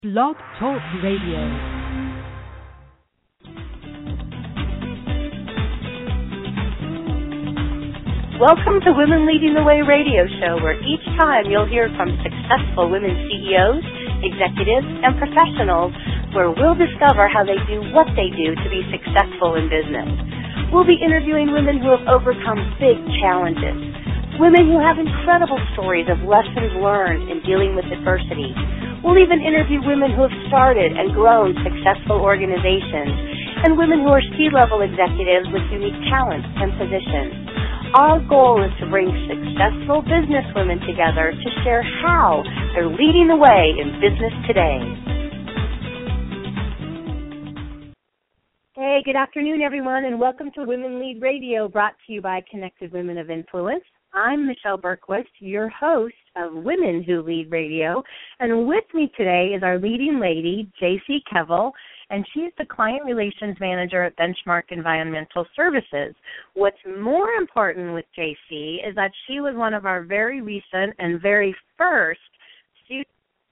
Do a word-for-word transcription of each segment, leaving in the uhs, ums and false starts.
Blog Talk Radio. Welcome to Women Leading the Way radio show, where each time you'll hear from successful women C E Os, executives, and professionals, where we'll discover how they do what they do to be successful in business. We'll be interviewing women who have overcome big challenges, women who have incredible stories of lessons learned in dealing with adversity. We'll even interview women who have started and grown successful organizations, and women who are C-level executives with unique talents and positions. Our goal is to bring successful business women together to share how they're leading the way in business today. Hey, good afternoon, everyone, and welcome to Women Lead Radio, brought to you by Connected Women of Influence. I'm Michelle Berkowitz, your host of Women Who Lead Radio, and with me today is our leading lady, J C Kevel, and she's the Client Relations Manager at Benchmark Environmental Services. What's more important with J C is that she was one of our very recent and very first students.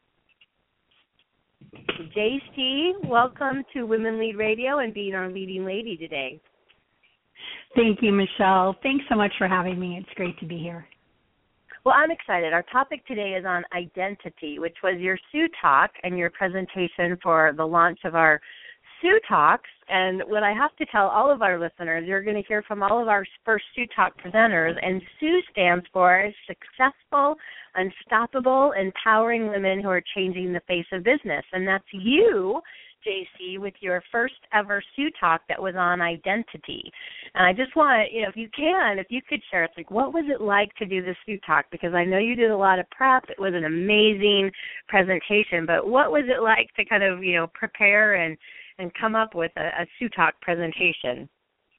J C, welcome to Women Lead Radio and being our leading lady today. Thank you, Michelle. Thanks so much for having me. It's great to be here. Well, I'm excited. Our topic today is on identity, which was your Sue Talk and your presentation for the launch of our Sue Talks. And what I have to tell all of our listeners, you're going to hear from all of our first Sue Talk presenters, and Sue stands for Successful, Unstoppable, Empowering Women Who Are Changing the Face of Business. And that's you, J C, with your first ever Sue Talk that was on identity. And I just want, you know, if you can, if you could share, it's like, what was it like to do the Sue Talk? Because I know you did a lot of prep. It was an amazing presentation, but what was it like to kind of, you know, prepare and, and come up with a, a Sue Talk presentation?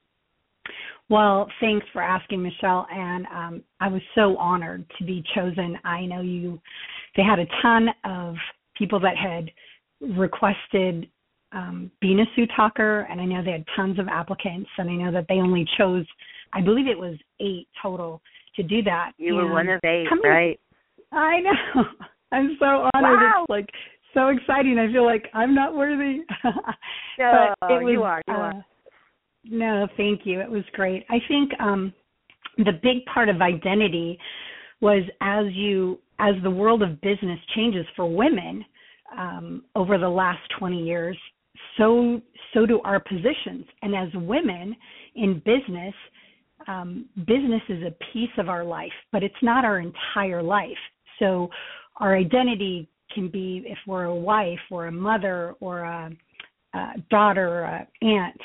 Well, thanks for asking, Michelle, and um, I was so honored to be chosen. I know you, they had a ton of people that had requested um, being a Sue Talker, and I know they had tons of applicants, and I know that they only chose, I believe it was eight total to do that. You were and one of eight, coming, right? I know. I'm so honored. Wow. It's like so exciting. I feel like I'm not worthy. No, but it was, you are. You uh, are. No, thank you. It was great. I think um, the big part of identity was as you, as the world of business changes for women, Um, over the last twenty years, so so do our positions. And as women in business, um, business is a piece of our life, but it's not our entire life. So our identity can be if we're a wife or a mother or a, a daughter or an aunt.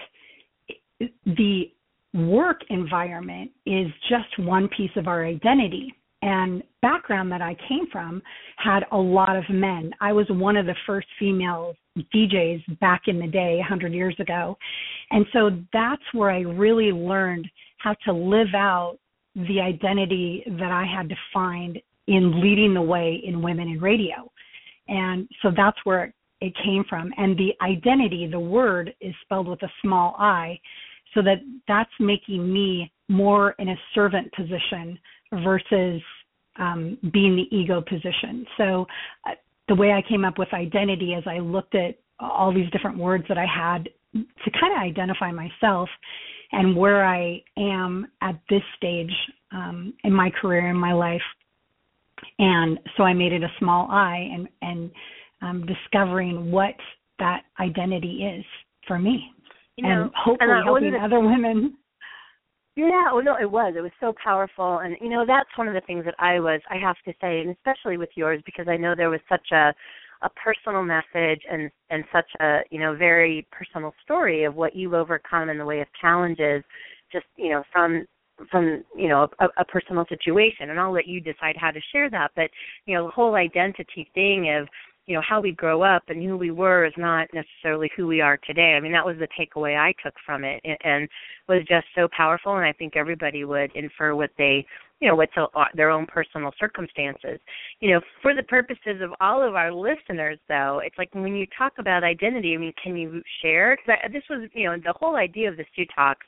The work environment is just one piece of our identity. And background that I came from had a lot of men. I was one of the first female D Js back in the day, one hundred years ago. And so that's where I really learned how to live out the identity that I had to find in leading the way in women in radio. And so that's where it came from. And the identity, the word, is spelled with a small I, so that that's making me more in a servant position versus um, being the ego position. So uh, the way I came up with identity is I looked at all these different words that I had to kind of identify myself and where I am at this stage um, in my career, in my life. And so I made it a small I, and, and um, discovering what that identity is for me, You know, and hopefully and helping it, other women. Yeah, well, no, it was. It was so powerful. And, you know, that's one of the things that I was, I have to say, and especially with yours, because I know there was such a, a personal message and, and such a, you know, very personal story of what you've overcome in the way of challenges, just, you know, from, from you know, a, a personal situation. And I'll let you decide how to share that. But, you know, the whole identity thing of, you know, how we grow up and who we were is not necessarily who we are today. I mean, that was the takeaway I took from it, and, and was just so powerful. And I think everybody would infer what they, you know, what's their own personal circumstances. You know, for the purposes of all of our listeners, though, it's like when you talk about identity, I mean, can you share? Because this was, you know, the whole idea of the Sue Talks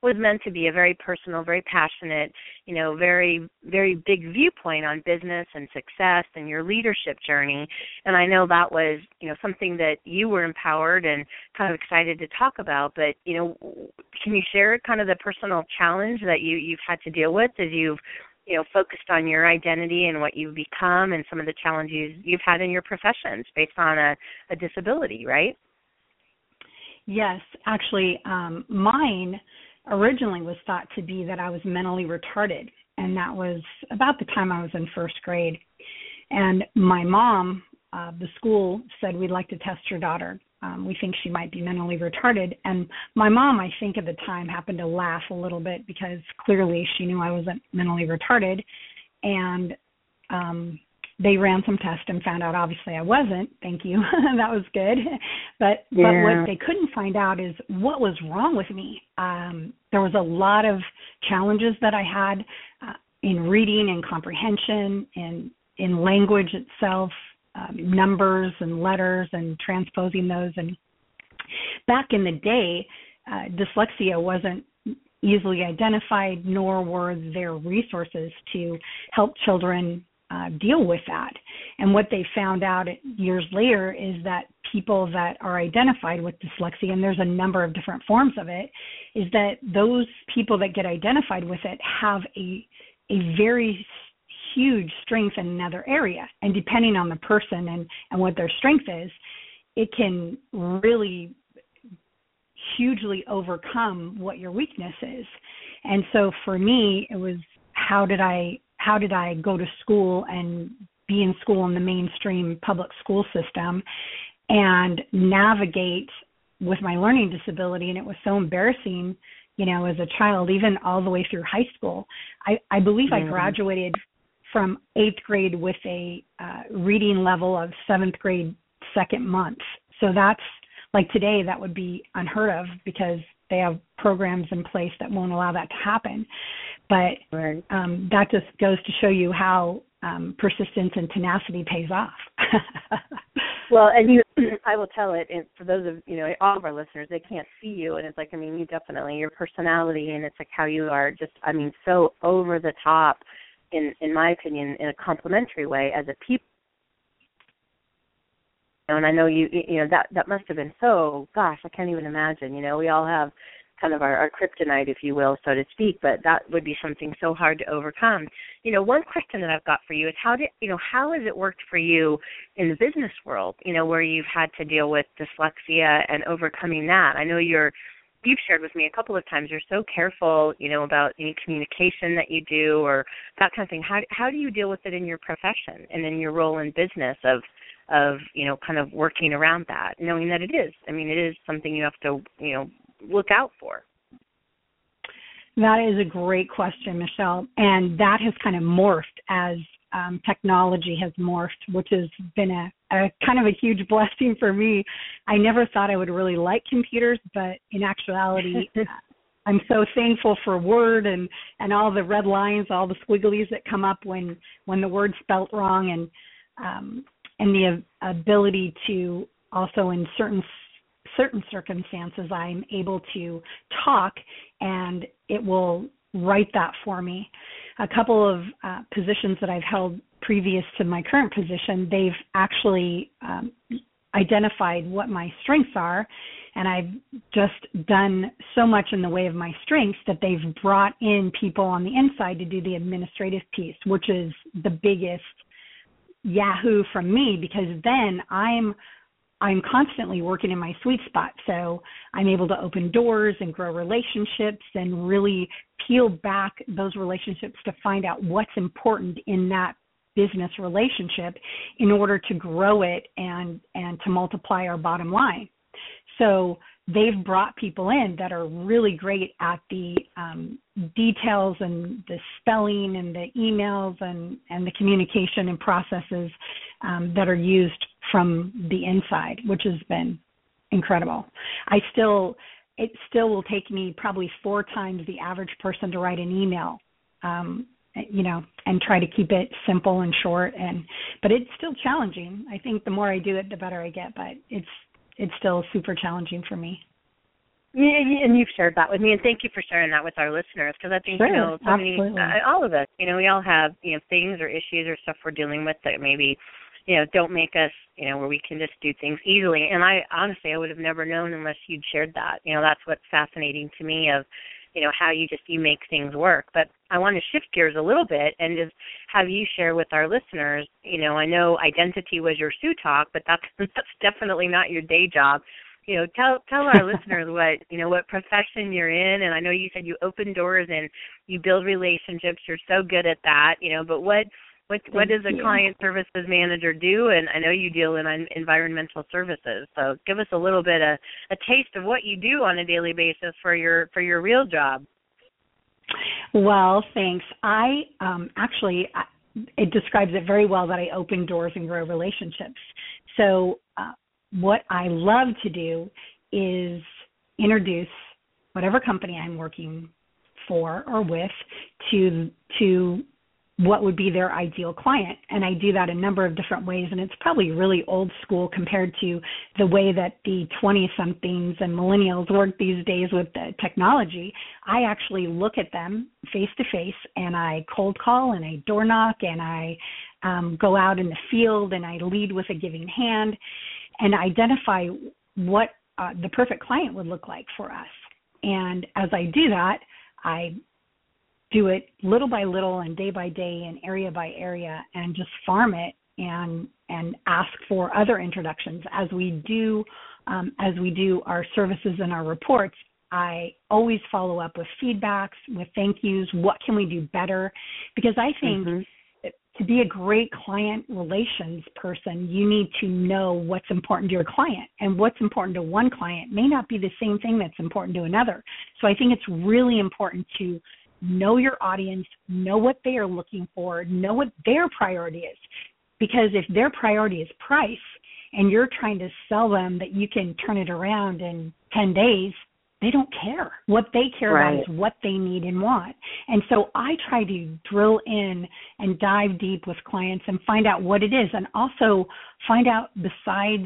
was meant to be a very personal, very passionate, you know, very, very big viewpoint on business and success and your leadership journey. And I know that was, you know, something that you were empowered and kind of excited to talk about. But, you know, can you share kind of the personal challenge that you, you've had to deal with as you've, you know, focused on your identity and what you've become and some of the challenges you've had in your professions based on a, a disability, right? Yes, actually, um, mine originally was thought to be that I was mentally retarded, and that was about the time I was in first grade. And my mom, uh, the school said, we'd like to test your daughter. Um, we think she might be mentally retarded. And my mom, I think at the time, happened to laugh a little bit because clearly she knew I wasn't mentally retarded. And um, they ran some tests and found out obviously I wasn't. Thank you. That was good. But yeah. but what they couldn't find out is what was wrong with me. Um, there was a lot of challenges that I had uh, in reading and comprehension and in language itself, um, numbers and letters and transposing those. And back in the day, uh, dyslexia wasn't easily identified, nor were there resources to help children Uh, deal with that. And what they found out years later is that people that are identified with dyslexia, and there's a number of different forms of it, is that those people that get identified with it have a a very huge strength in another area. And depending on the person and, and what their strength is, it can really hugely overcome what your weakness is. And so for me, it was how did I how did I go to school and be in school in the mainstream public school system and navigate with my learning disability. And it was so embarrassing, you know, as a child, even all the way through high school. I, I believe mm-hmm. I graduated from eighth grade with a uh, reading level of seventh grade second month. So that's like today, that would be unheard of because they have programs in place that won't allow that to happen. But right. um, that just goes to show you how um, persistence and tenacity pays off. Well, and you, I will tell it, and for those of, you know, all of our listeners, they can't see you, and it's like, I mean, you definitely, your personality, and it's like how you are just, I mean, so over the top, in, in my opinion, in a complimentary way as a people. And I know you, you know, that, that must have been so, gosh, I can't even imagine, you know, we all have kind of our, our kryptonite, if you will, so to speak, but that would be something so hard to overcome. You know, one question that I've got for you is how did, you know, how has it worked for you in the business world, you know, where you've had to deal with dyslexia and overcoming that? I know you're, you've shared with me a couple of times, you're so careful, you know, about any communication that you do or that kind of thing. How, how do you deal with it in your profession and in your role in business of, of, you know, kind of working around that, knowing that it is, I mean, it is something you have to, you know, look out for? That is a great question, Michelle. And that has kind of morphed as um, technology has morphed, which has been a, a kind of a huge blessing for me. I never thought I would really like computers, but in actuality, I'm so thankful for Word and, and all the red lines, all the squigglies that come up when, when the word's spelt wrong, and um, and the ability to also in certain certain circumstances, I'm able to talk and it will write that for me. A couple of uh, positions that I've held previous to my current position, they've actually um, identified what my strengths are, and I've just done so much in the way of my strengths that they've brought in people on the inside to do the administrative piece, which is the biggest yahoo from me, because then I'm I'm constantly working in my sweet spot. So I'm able to open doors and grow relationships and really peel back those relationships to find out what's important in that business relationship in order to grow it and, and to multiply our bottom line. So they've brought people in that are really great at the um, details and the spelling and the emails and, and the communication and processes um, that are used from the inside, which has been incredible. I still, it still will take me probably four times the average person to write an email, um, you know, and try to keep it simple and short. And but it's still challenging. I think the more I do it, the better I get. But it's it's still super challenging for me. Yeah, and you've shared that with me, and thank you for sharing that with our listeners, because I think, sure, you know, so many, absolutely. uh, all of us, you know, we all have, you know, things or issues or stuff we're dealing with that maybe, you know, don't make us, you know, where we can just do things easily. And I, honestly, I would have never known unless you'd shared that. You know, that's what's fascinating to me of, you know, how you just, you make things work. But I want to shift gears a little bit and just have you share with our listeners, you know, I know identity was your Sue Talk, but that's, that's definitely not your day job. You know, tell tell our listeners what, you know, what profession you're in. And I know you said you open doors and you build relationships. You're so good at that, you know, but what what Thank what does a you. client services manager do? And I know you deal in environmental services. So give us a little bit of a taste of what you do on a daily basis for your for your real job. Well, thanks. I um, actually, it describes it very well that I open doors and grow relationships. So uh, what I love to do is introduce whatever company I'm working for or with to to what would be their ideal client. And I do that a number of different ways, and it's probably really old school compared to the way that the twenty-somethings and millennials work these days with the technology. I actually look at them face-to-face, and I cold call, and I door knock, and I um, go out in the field, and I lead with a giving hand, and identify what uh, the perfect client would look like for us. And as I do that, I do it little by little and day by day and area by area and just farm it and and ask for other introductions. As we do um, as we do our services and our reports, I always follow up with feedbacks, with thank yous. What can we do better? Because I think mm-hmm. to be a great client relations person, you need to know what's important to your client. And what's important to one client may not be the same thing that's important to another. So I think it's really important to know your audience, know what they are looking for, know what their priority is. Because if their priority is price and you're trying to sell them that you can turn it around in ten days, they don't care. What they care right. about is what they need and want. And so I try to drill in and dive deep with clients and find out what it is, and also find out, besides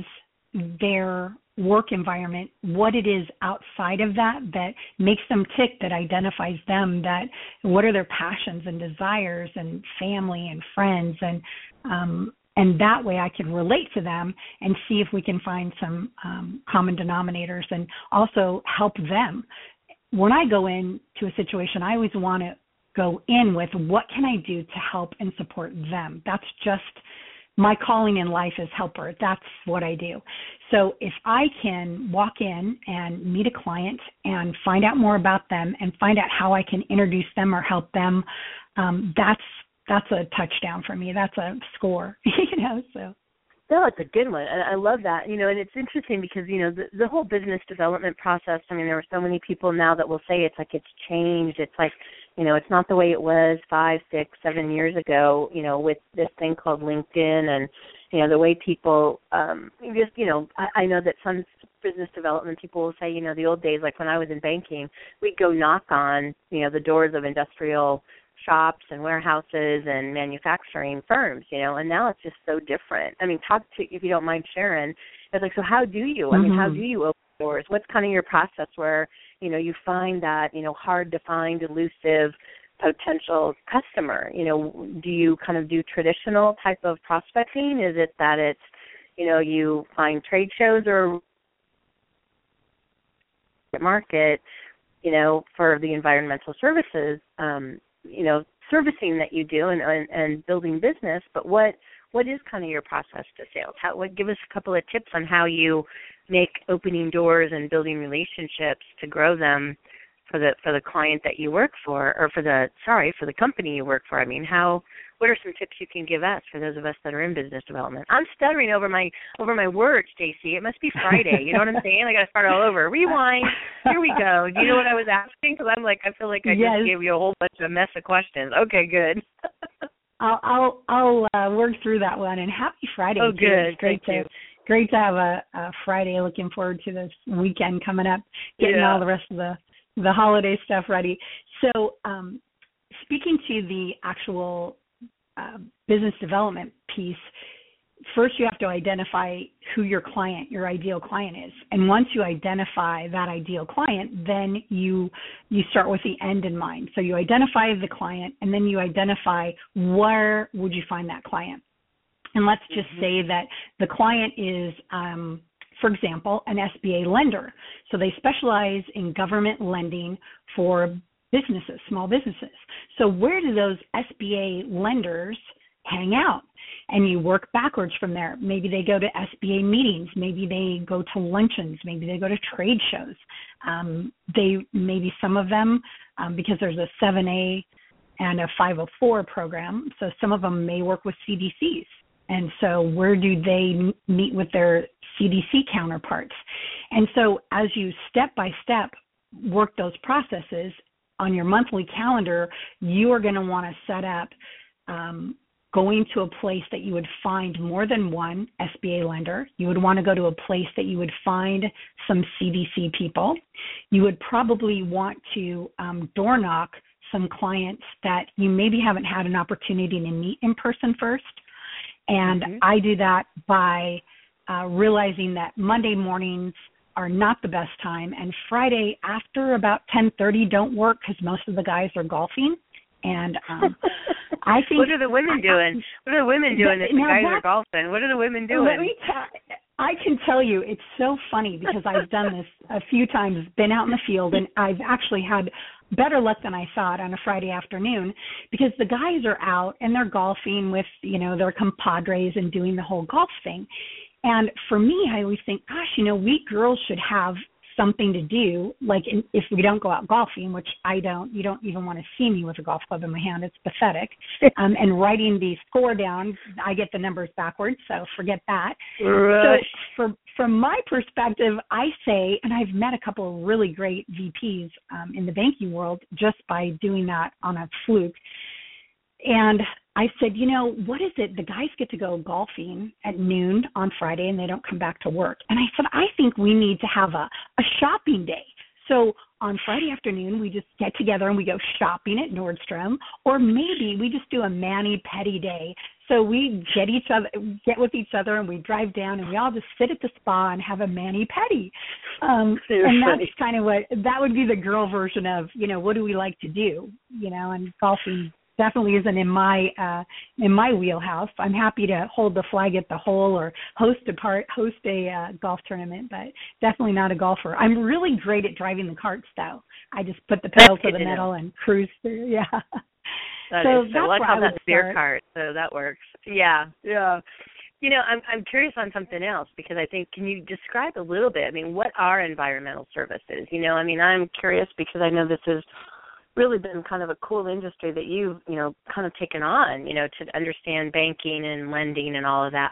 their work environment, what it is outside of that that makes them tick, that identifies them, that what are their passions and desires and family and friends, and um, and that way I can relate to them and see if we can find some um, common denominators and also help them. When I go into a situation, I always want to go in with what can I do to help and support them. That's just my calling in life is helper. That's what I do. So if I can walk in and meet a client and find out more about them and find out how I can introduce them or help them, um, that's that's a touchdown for me. That's a score, you know. So. No, it's a good one. And I love that. You know, and it's interesting because, you know, the, the whole business development process, I mean, there are so many people now that will say it's like it's changed. It's like, you know, it's not the way it was five, six, seven years ago, you know, with this thing called LinkedIn and, you know, the way people um, just, you know, I, I know that some business development people will say, you know, the old days, like when I was in banking, we'd go knock on, you know, the doors of industrial shops and warehouses and manufacturing firms, you know, and now it's just so different. I mean, talk to, if you don't mind sharing, it's like, so how do you, I mean, mm-hmm. how do you open doors? What's kind of your process where, you know, you find that, you know, hard to find, elusive potential customer? You know, do you kind of do traditional type of prospecting? Is it that it's, you know, you find trade shows or market, you know, for the environmental services, um, you know, servicing that you do and, and, and building business, but what what is kind of your process to sales? How, what, give us a couple of tips on how you make opening doors and building relationships to grow them for the for the client that you work for, or for the sorry for the company you work for. I mean, how what are some tips you can give us for those of us that are in business development? I'm stuttering over my over my words, J C. It must be Friday. You know what I'm saying? I got to start all over. Rewind. Here we go. Do you know what I was asking? Because I'm like, I feel like I yes. just gave you a whole bunch of mess of questions. Okay, good. I'll I'll, I'll uh, work through that one. And happy Friday. Oh, too. good. It's great Thank to you. great to have a, a Friday. Looking forward to this weekend coming up. Getting yeah. all the rest of the the holiday stuff ready. So, um, speaking to the actual uh, business development piece, first you have to identify who your client, your ideal client is. And once you identify that ideal client, then you you start with the end in mind. So you identify the client, and then you identify where would you find that client. And let's just mm-hmm. say that the client is, um, for example, an S B A lender. So they specialize in government lending for businesses, small businesses. So where do those S B A lenders hang out? And you work backwards from there. Maybe they go to S B A meetings. Maybe they go to luncheons. Maybe they go to trade shows. Um, they maybe some of them, um, because there's a seven A and a five oh four program, so some of them may work with C D Cs. And so where do they meet with their C D C counterparts? And so as you step by step work those processes on your monthly calendar, you are going to want to set up um, going to a place that you would find more than one S B A lender. You would want to go to a place that you would find some C D C people. You would probably want to um, door knock some clients that you maybe haven't had an opportunity to meet in person first. And mm-hmm. I do that by uh, realizing that Monday mornings are not the best time, and Friday after about ten thirty don't work because most of the guys are golfing. And um, I think what are the women doing? What are the women doing if the guys are golfing? What are the women doing? Let me t- I can tell you, it's so funny because I've done this a few times, been out in the field, and I've actually had better luck than I thought on a Friday afternoon because the guys are out and they're golfing with, you know, their compadres and doing the whole golf thing. And for me, I always think, gosh, you know, we girls should have something to do, like in, if we don't go out golfing, which I don't, you don't even want to see me with a golf club in my hand. It's pathetic. Um, and writing the score down, I get the numbers backwards, so forget that. Right. So for, from my perspective, I say, and I've met a couple of really great V Ps um, in the banking world just by doing that on a fluke. And I said, you know, what is it? The guys get to go golfing at noon on Friday and they don't come back to work. And I said, I think we need to have a, a shopping day. So on Friday afternoon, we just get together and we go shopping at Nordstrom, or maybe we just do a mani-pedi day. So we get each other, get with each other, and we drive down, and we all just sit at the spa and have a mani-pedi. Um, and that's kind of what that would be the girl version of, you know, what do we like to do, you know, and golfing definitely isn't in my uh, in my wheelhouse. I'm happy to hold the flag at the hole or host a part host a uh, golf tournament, but definitely not a golfer. I'm really great at driving the carts, though. I just put the pedal to the metal and cruise through. Yeah. That so is, that's so I where call I that would beer start. cart, so that works. Yeah, yeah. You know, I'm I'm curious on something else because I think, can you describe a little bit? I mean, what are environmental services? You know, I mean, I'm curious because I know this is really been kind of a cool industry that you've, you know, kind of taken on, you know, to understand banking and lending and all of that.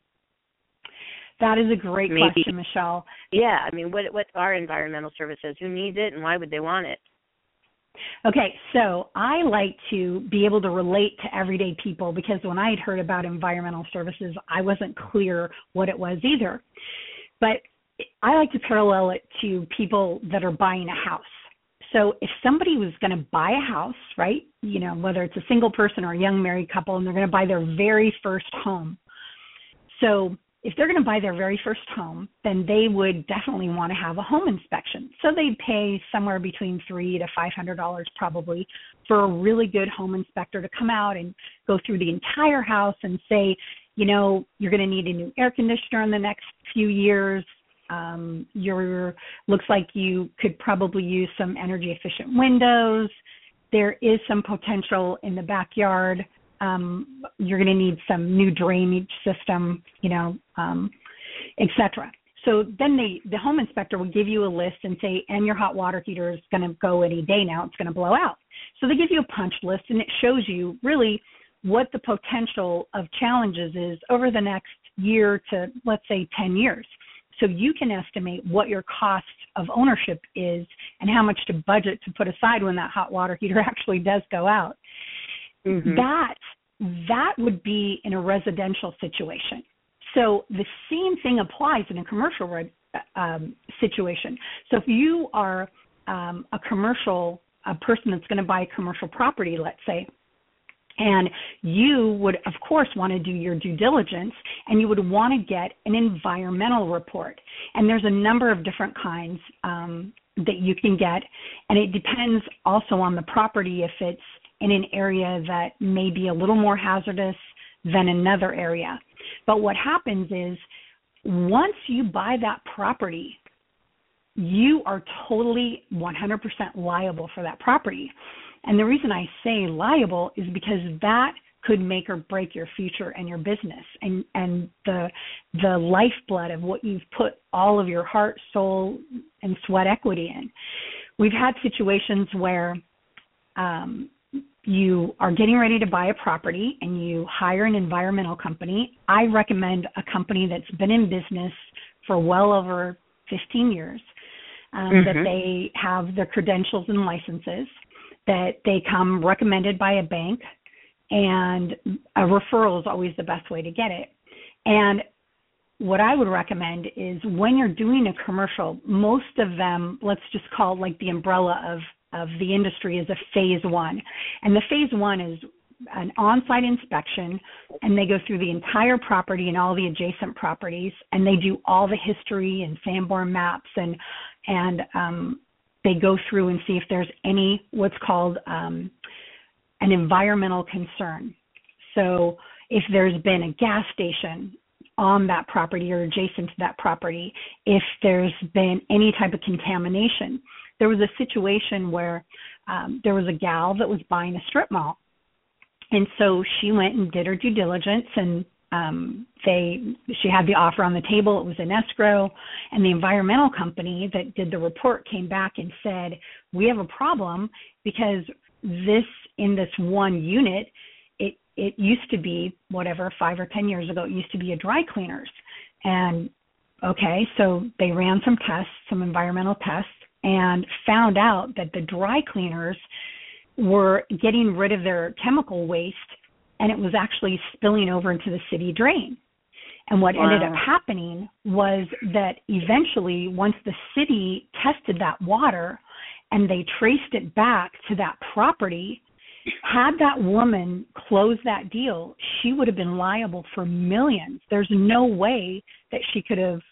That is a great Maybe, question, Michelle. Yeah, I mean, what what are environmental services? Who needs it and why would they want it? Okay, so I like to be able to relate to everyday people because when I had heard about environmental services, I wasn't clear what it was either. But I like to parallel it to people that are buying a house. So if somebody was going to buy a house, right, you know, whether it's a single person or a young married couple, and they're going to buy their very first home. So if they're going to buy their very first home, then they would definitely want to have a home inspection. So they'd pay somewhere between three to five hundred dollars probably for a really good home inspector to come out and go through the entire house and say, you know, you're going to need a new air conditioner in the next few years. Um, your looks like you could probably use some energy efficient windows. There is some potential in the backyard. Um, you're going to need some new drainage system, you know, um, et cetera. So then they, the home inspector will give you a list and say, and your hot water heater is going to go any day now. It's going to blow out. So they give you a punch list, and it shows you really what the potential of challenges is over the next year to, let's say, ten years. So you can estimate what your cost of ownership is and how much to budget to put aside when that hot water heater actually does go out. Mm-hmm. That that would be in a residential situation. So the same thing applies in a commercial um, situation. So if you are um, a commercial, a person that's going to buy a commercial property, let's say, And you would, of course, want to do your due diligence, and you would want to get an environmental report. And there's a number of different kinds um, that you can get, and it depends also on the property if it's in an area that may be a little more hazardous than another area. But what happens is once you buy that property, you are totally one hundred percent liable for that property. And the reason I say liable is because that could make or break your future and your business and, and the the lifeblood of what you've put all of your heart, soul, and sweat equity in. We've had situations where um, you are getting ready to buy a property and you hire an environmental company. I recommend a company that's been in business for well over fifteen years, um, mm-hmm. that they have their credentials and licenses, that they come recommended by a bank, and a referral is always the best way to get it. And what I would recommend is when you're doing a commercial, most of them, let's just call it like the umbrella of, of the industry is a phase one. And the phase one is an on-site inspection, and they go through the entire property and all the adjacent properties, and they do all the history and Sanborn maps, and, and um, they go through and see if there's any what's called um, an environmental concern. So if there's been a gas station on that property or adjacent to that property, if there's been any type of contamination. There was a situation where um, there was a gal that was buying a strip mall. And so she went and did her due diligence, and um, they she had the offer on the table. It was in escrow, and the environmental company that did the report came back and said, we have a problem because this in this one unit, it it used to be whatever five or ten years ago, it used to be a dry cleaners. And okay, so they ran some tests, some environmental tests, and found out that the dry cleaners were getting rid of their chemical waste, and it was actually spilling over into the city drain. And what wow. ended up happening was that eventually, once the city tested that water and they traced it back to that property, had that woman closed that deal, she would have been liable for millions. There's no way that she could have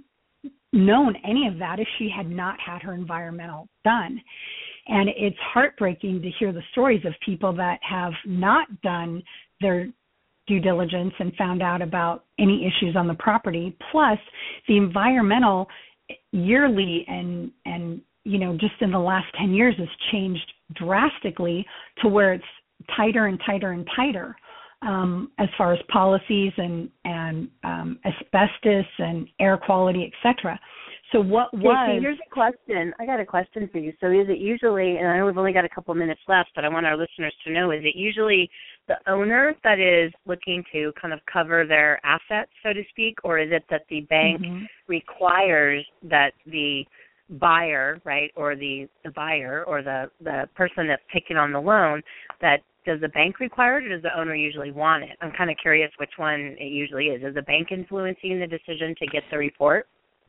known any of that if she had not had her environmental done. And it's heartbreaking to hear the stories of people that have not done their due diligence and found out about any issues on the property. Plus, the environmental yearly and, and you know, just in the last ten years has changed drastically to where it's tighter and tighter and tighter um, as far as policies and, and um, asbestos and air quality, et cetera. So what was... Okay, here's a question. I got a question for you. So is it usually, and I know we've only got a couple minutes left, but I want our listeners to know, is it usually the owner that is looking to kind of cover their assets, so to speak, or is it that the bank mm-hmm. requires that the buyer, right, or the, the buyer or the, the person that's taking on the loan, that does the bank require it or does the owner usually want it? I'm kind of curious which one it usually is. Is the bank influencing the decision to get the report?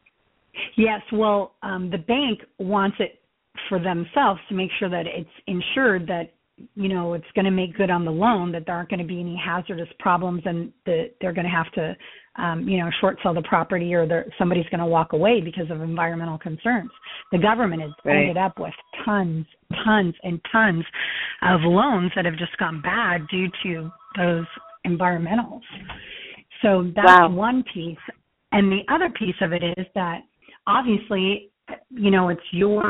Yes, well, um, the bank wants it for themselves to make sure that it's insured that, you know, it's going to make good on the loan, that there aren't going to be any hazardous problems and that they're going to have to, um, you know, short sell the property or somebody's going to walk away because of environmental concerns. The government has right. ended up with tons, tons and tons of loans that have just gone bad due to those environmentals. So that's wow. one piece. And the other piece of it is that obviously, you know, it's your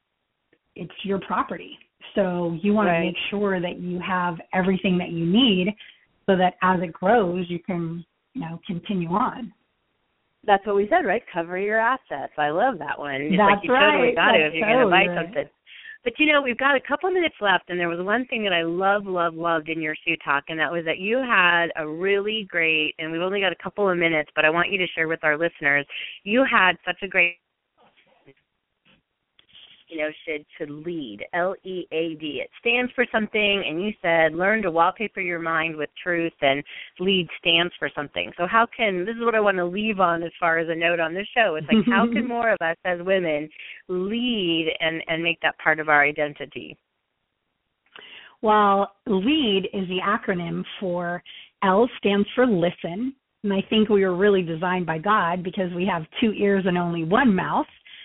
it's your property. So you want right. to make sure that you have everything that you need so that as it grows, you can, you know, continue on. That's what we said, right? Cover your assets. I love that one. It's That's like you right. totally got That's to if you're totally going to buy right. something. But, you know, we've got a couple minutes left, and there was one thing that I love, love, loved in your Sue Talk, and that was that you had a really great, and we've only got a couple of minutes, but I want you to share with our listeners, you had such a great, you know, should to lead, L E A D. It stands for something, and you said learn to wallpaper your mind with truth, and LEAD stands for something. So how can, this is what I want to leave on as far as a note on this show. It's like, how can more of us as women lead and, and make that part of our identity? Well, LEAD is the acronym for L stands for listen. And I think we were really designed by God because we have two ears and only one mouth.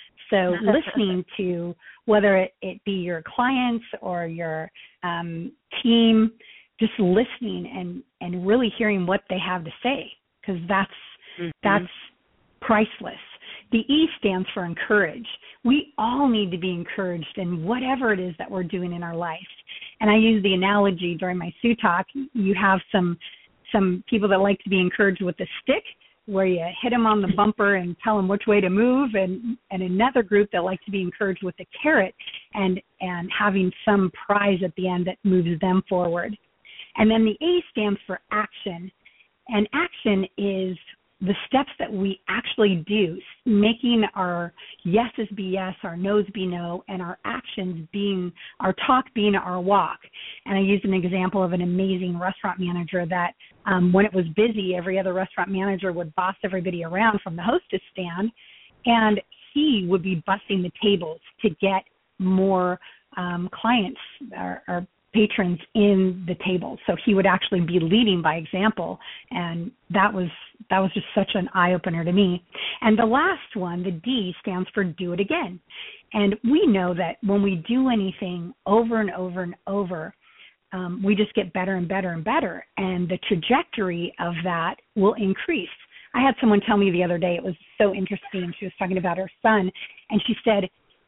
So listening to whether it, it be your clients or your um, team, just listening and, and really hearing what they have to say, because that's mm-hmm. that's priceless. The E stands for encourage. We all need to be encouraged in whatever it is that we're doing in our life. And I use the analogy during my Sue Talk. You have some some people that like to be encouraged with a stick, where you hit them on the bumper and tell them which way to move, and, and another group that like to be encouraged with a carrot and, and having some prize at the end that moves them forward. And then the A stands for action. And action is the steps that we actually do, making our yeses be yes, our no's be no, and our actions being, our talk being our walk. And I used an example of an amazing restaurant manager that um, when it was busy, every other restaurant manager would boss everybody around from the hostess stand, and he would be bussing the tables to get more um, clients or, or patrons in the table. So he would actually be leading by example, and that was that was just such an eye-opener to me. And the last one, the D, stands for do it again. And we know that when we do anything over and over and over, um, we just get better and better and better, and the trajectory of that will increase. I had someone tell me the other day, it was so interesting, she was talking about her son, and she said,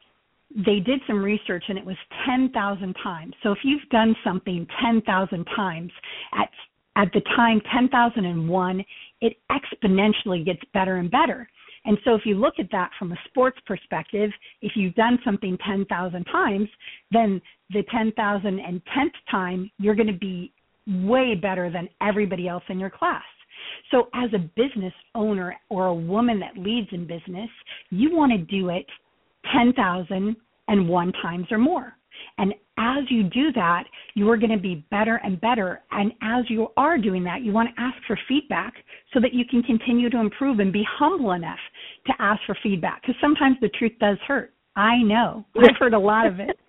they did some research and it was ten thousand times. So if you've done something ten thousand times, at at the time ten thousand one, it exponentially gets better and better. And so if you look at that from a sports perspective, if you've done something ten thousand times, then the ten thousand tenth time, you're going to be way better than everybody else in your class. So as a business owner or a woman that leads in business, you want to do it ten thousand one times or more. And as you do that, you are going to be better and better. And as you are doing that, you want to ask for feedback so that you can continue to improve and be humble enough to ask for feedback. Because sometimes the truth does hurt. I know. I've heard a lot of it.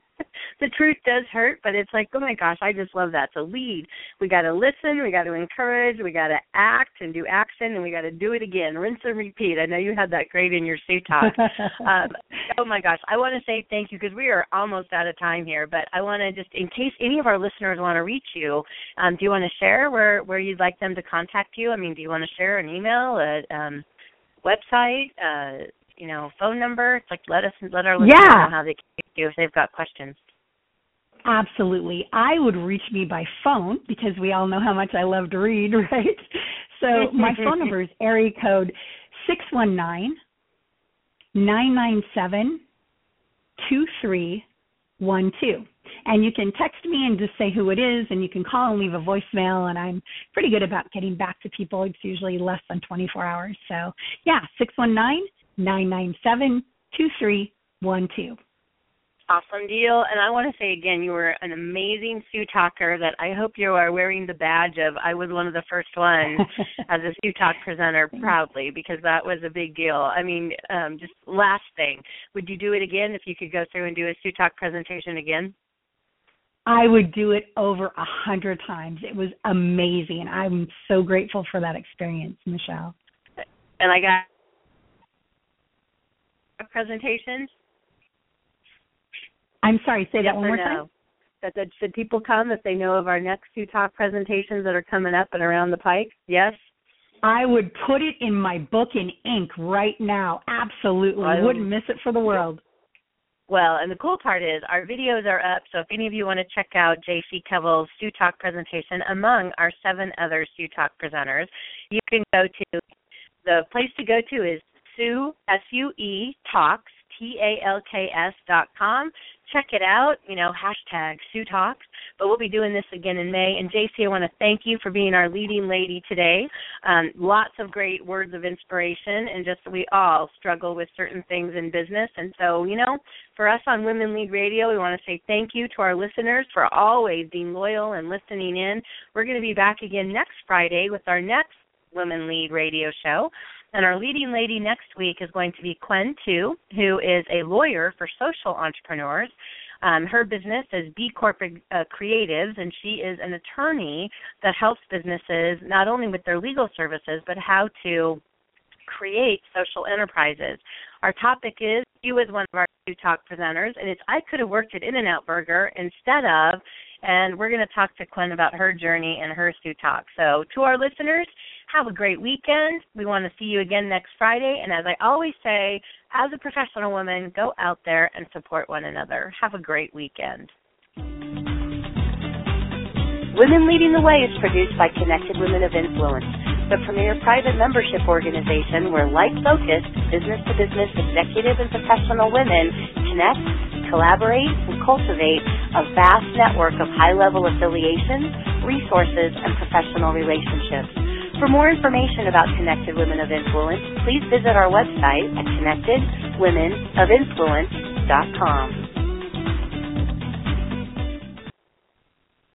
The truth does hurt, but it's like, oh my gosh, I just love that. So lead. We got to listen, we got to encourage, we got to act and do action, and we got to do it again. Rinse and repeat. I know you had that great in your Sue Talk. um, oh my gosh, I want to say thank you because we are almost out of time here, but I want to just, in case any of our listeners want to reach you, um, do you want to share where, where you'd like them to contact you? I mean, do you want to share an email, a um, website, uh, you know, phone number? It's like let us let our listeners yeah. know how they can reach you if they've got questions. Absolutely. I would reach me by phone because we all know how much I love to read, right? So my phone number is area code six one nine, nine nine seven, two three one two. And you can text me and just say who it is, and you can call and leave a voicemail, and I'm pretty good about getting back to people. It's usually less than twenty-four hours. So, yeah, six one nine, nine nine seven, two three one two. Awesome deal. And I want to say again, you were an amazing Sue Talker that I hope you are wearing the badge of. I was one of the first ones as a Sue Talk presenter proudly because that was a big deal. I mean, um, just last thing, would you do it again if you could go through and do a Sue Talk presentation again? I would do it over a hundred times. It was amazing. I'm so grateful for that experience, Michelle. And I got presentations. I'm sorry, say that yes one more no? time. That, that should people come if they know of our next Sue Talk presentations that are coming up and around the pike? Yes? I would put it in my book in ink right now. Absolutely. I wouldn't miss it for the world. Well, and the cool part is our videos are up, so if any of you want to check out J C Kevil's Sue Talk presentation among our seven other Sue Talk presenters, you can go to, the place to go to is Sue, S U E, Talks, T A L K S dot com. Check it out, you know, hashtag Sue Talks. But we'll be doing this again in May. And J C, I want to thank you for being our leading lady today. Um, lots of great words of inspiration, and just we all struggle with certain things in business. And so, you know, for us on Women Lead Radio, we want to say thank you to our listeners for always being loyal and listening in. We're going to be back again next Friday with our next Women Lead Radio show. And our leading lady next week is going to be Quen Tu, who is a lawyer for social entrepreneurs. Um, her business is B Corporate uh, Creatives, and she is an attorney that helps businesses not only with their legal services, but how to create social enterprises. Our topic is, you as one of our Sue Talk presenters, and it's I could have worked at In-N-Out Burger instead of, and we're going to talk to Quinn about her journey and her Sue Talk. So to our listeners, have a great weekend. We want to see you again next Friday, and as I always say, as a professional woman, go out there and support one another. Have a great weekend. Women Leading the Way is produced by Connected Women of Influence, the premier private membership organization where like-focused, business-to-business executive and professional women connect, collaborate, and cultivate a vast network of high-level affiliations, resources, and professional relationships. For more information about Connected Women of Influence, please visit our website at connected women of influence dot com.